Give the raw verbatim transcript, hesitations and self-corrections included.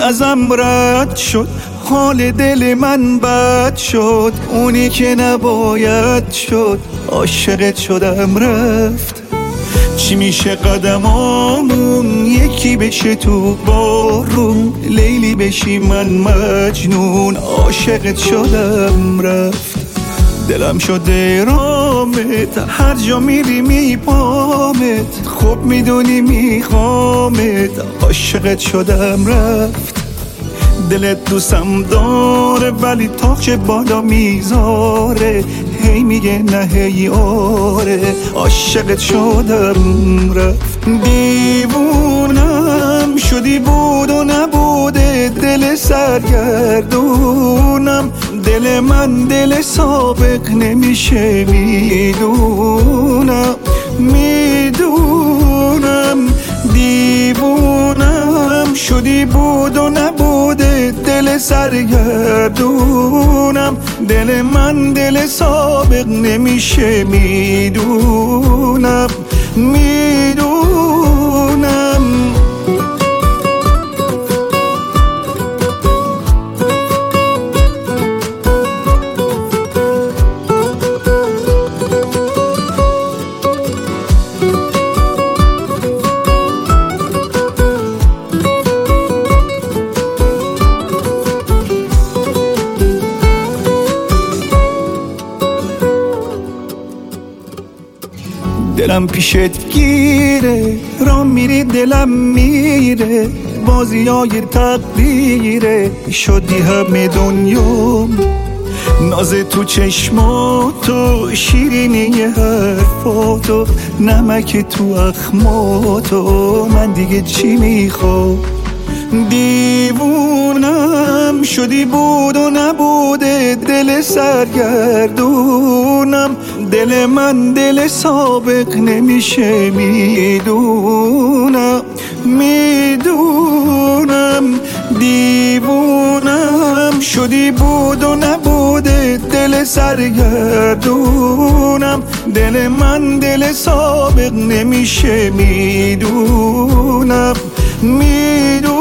ازم رد شد، حال دل من بد شد، اونی که نباید شد، عاشقت شدم رفت. چی میشه قدمامون یکی بشه تو بارون، لیلی بشی من مجنون، عاشقت شدم رفت. دلم شده رامت، هر جا میری میپامت، خوب میدونی میخوامت، عاشقت شدم رفت. دلت دوستم داره ولی تاخچ بالا میذاره، هی میگه نه هی آره، عاشقت شدم رفت. دیوونم شدی بود و نبوده، دل سرگردونم، دل من دل سابق نمیشه، میدونم میدونم. دیوونم شدی بود و نبوده، دل سرگردونم، دل من دل سابق نمیشه، میدونم میدونم. دلم پیشت گیره، رام میری دلم میره، بازی های تقدیره، شدی همه دنیام. ناز تو چشماتو، شیرینی حرفاتو، نمک تو اخماتو، من دیگه چی میخوام؟ دیوونم شدی بود و نبوده، دل سرگردونم، دل من دل سابق نمیشه، میدونم میدونم. دیوونم شدی بود و نبوده، دل سرگردونم، دل من دل سابق نمیشه، میدونم میدونم.